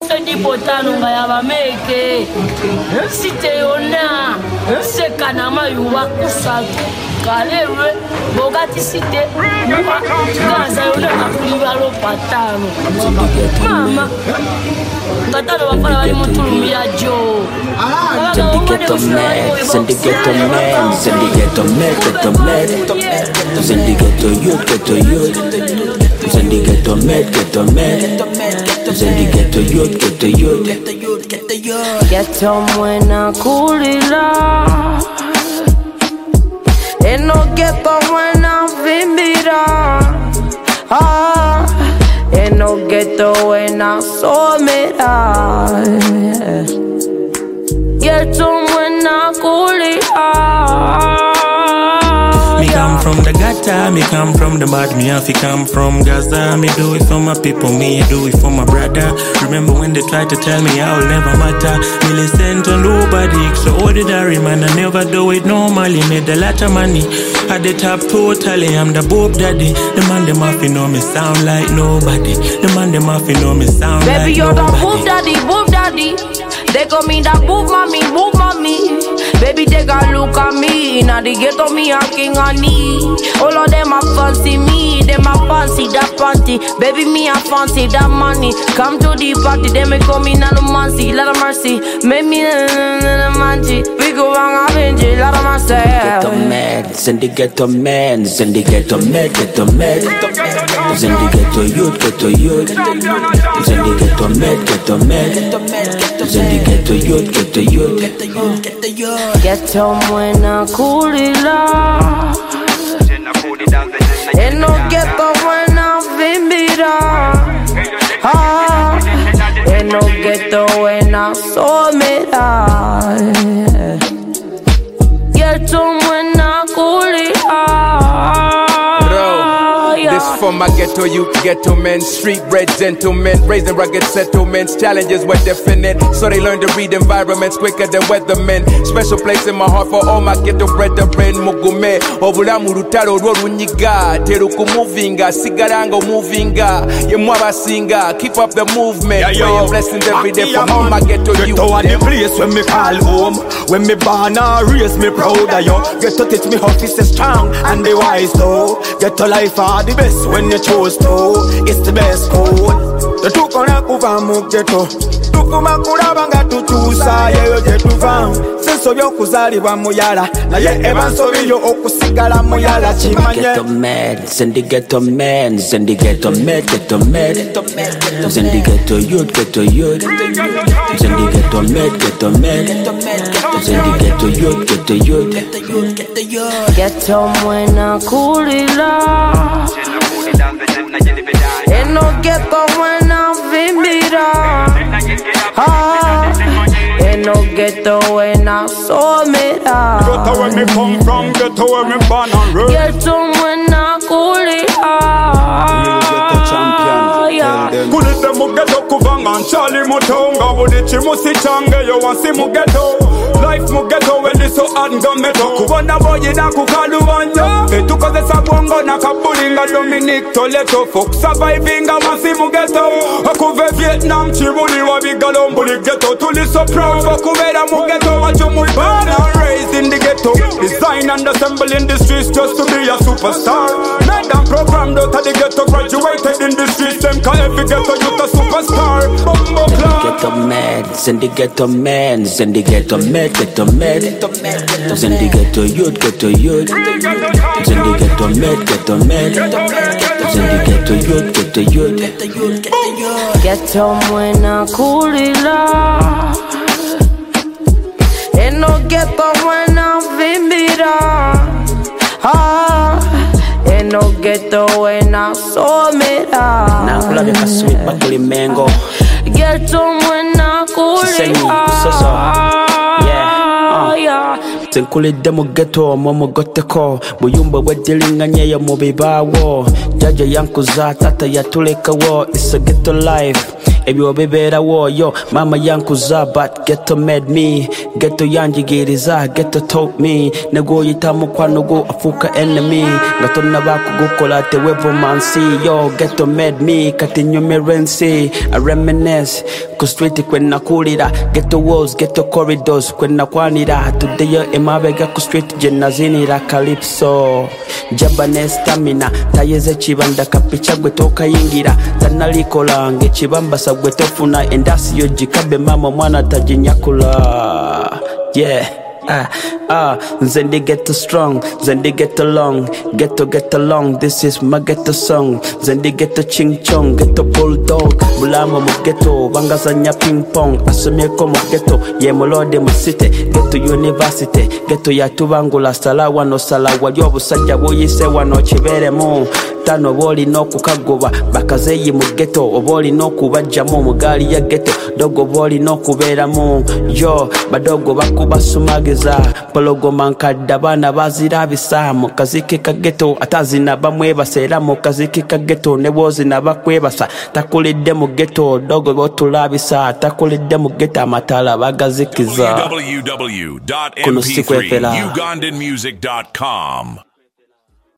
Sedi potano ngayaba meke. Site yona. Sekanama yuwa kusatu. Kalewe. Bogati site. Gaza yona akulibalo patano. Mama. Ngatano wapala wali mutulumia jo. Send the ghetto man, send the ghetto man, send the ghetto man, ghetto man. Send the ghetto youth, ghetto youth. Send the ghetto man, ghetto man. Send the ghetto youth, ghetto youth. Ghetto mwena kulila. Eno ghetto mwena vimbira. Eno ghetto mwena somera. Ghetto mwena kulila. Me come from the gutter, me come from the mud, me have to come from Gaza. Me do it for my people, me do it for my brother. Remember when they tried to tell me I'll never matter? Me listen to nobody, extraordinary man, I never do it normally. Made a lot of money, at the top totally, I'm the Bob Daddy. The man them have to know me sound like nobody. The man them have to know me sound Baby, like you're nobody. the Bob Daddy, Bob Daddy. They call me the Bob Mommy, Bob Mommy. Baby, take a look at me. Now they get on me a king on knee. All of them a fancy me. Them a fancy that panty. Baby, me a fancy that money. Come to the party, they me call me Nano Mancy. Lot of mercy. Make me Nano Mancy. We go wrong, I'm in jail. Lot of mercy. Ghetto man, send the ghetto man, send the ghetto man, ghetto man. Send the ghetto youth, ghetto youth. Send the ghetto man, ghetto man. Send the ghetto youth, ghetto youth. Ghetto mwena kulila. Eno ghetto mwena vimbira. Eno ghetto mwena somera. Ghetto mwena kulila. This for my ghetto youth, ghetto men, street bred gentlemen, raising rugged settlements. Challenges were definite, so they learned to read environments quicker than weathermen. Special place in my heart for all my ghetto brethren. Mugume, obulamu lutalo rorunyiga, teruku movinga, sigarango movinga, yemwaba singa. Keep up the movement, praying blessings every day for all my ghetto youth. Ghetto are the place when me call home. When me born and raise me proud of you. Ghetto teach me how to stay strong and the wise though. Ghetto life are the best when you choose to. It's the best code. The tukona kuva mu ghetto. Tukuma kurabanga tuchusa yeyo ghetto van. Senso yo kuzalibwa muyala. Na ye ebansobi yo okusigala muyala chimanye. Ghetto man, send the ghetto man, send the ghetto man, ghetto man. Send the ghetto youth, ghetto youth. Send the ghetto man, ghetto man. Send the ghetto youth, ghetto youth. Ghetto mwena kulila. Eno ghetto mwena vimbira. Eno ghetto mwena somera. Ghetto where me come from, ghetto where me born and raised. Ghetto mwena kulila. Kulite mu ghetto kuvanga nchali mutonga. Budichi musichange yo wansi mu ghetto. Life mu ghetto when this so hard nga meto. Kubona boyi na kukaluwanya. Etukoze sabongo na kabulinga Dominic Toleto. Folk surviving a wansi mu ghetto. Akuve Vietnam chibuli wabigalombuli ghetto. Tuli so proud for kubera mu ghetto. Wachumul born and raised in the ghetto. Design and assemble in the streets just to be a superstar. Made and programmed out of the ghetto. Graduated in the streets. Them call every ghetto youth a superstar. Bumbo clock. Ghetto man, send the ghetto man, send the ghetto man, ghetto man. Send the ghetto youth, ghetto youth. Send the ghetto man, ghetto man. Send the ghetto youth, ghetto youth. Ghetto mwena kulila. Eno ghetto mwena vimbira. Eno ghetto mwena somera. Na kula beka sweet bakuli mango. Ghetto mwena kulila. Tenkulide mu ghetto momo goteko buyumba bweddilinganye yo mu bibawo jaja yankuza tata yatulekawo. It's a ghetto life, ebyo bibera woyo mama yankuza but ghetto made me ghetto yanjigiriza ghetto taught me nego yitamu kwano go afuka enemy ngatonna bakugukola tewevo mansi yo ghetto made me kati nyumerency I reminisce ku street kwenna kulira ghetto walls ghetto corridors kwenna kwanira today emabega ku street jenazinira calypso Japanese stamina tayeze chibanda kapicha gwe tokayingira tanalikola nge chibamba sagwe tofuna endasi yo jikabe mama mwana tajinyakula yeah Zendi ghetto strong, Zendi ghetto long, get along. This is my ghetto song. Zendi ghetto ching chong, ghetto bulldog. Bulama mu ghetto, bangazanya ping pong. Asomeko mu ghetto, ye molode mu city. Ghetto university, ghetto ya tubangula sala wano sala walyo busajja buyise wano kibere mu. Tano boli no kukagoba bakazeyi mu ghetto oboli no kubajjamu mugali ya ghetto dogo boli no kuberamu yo badogo bakuba sumagiza pologo mankadda bana bazira bisamu kazike ka ghetto atazina bamwe basera mu kazike ka ghetto ne bozi nabakwebasa takulidde mu ghetto dogo botulabisa takulidde mu ghetto amatala bagazikiza www.mp3ugandanmusic.com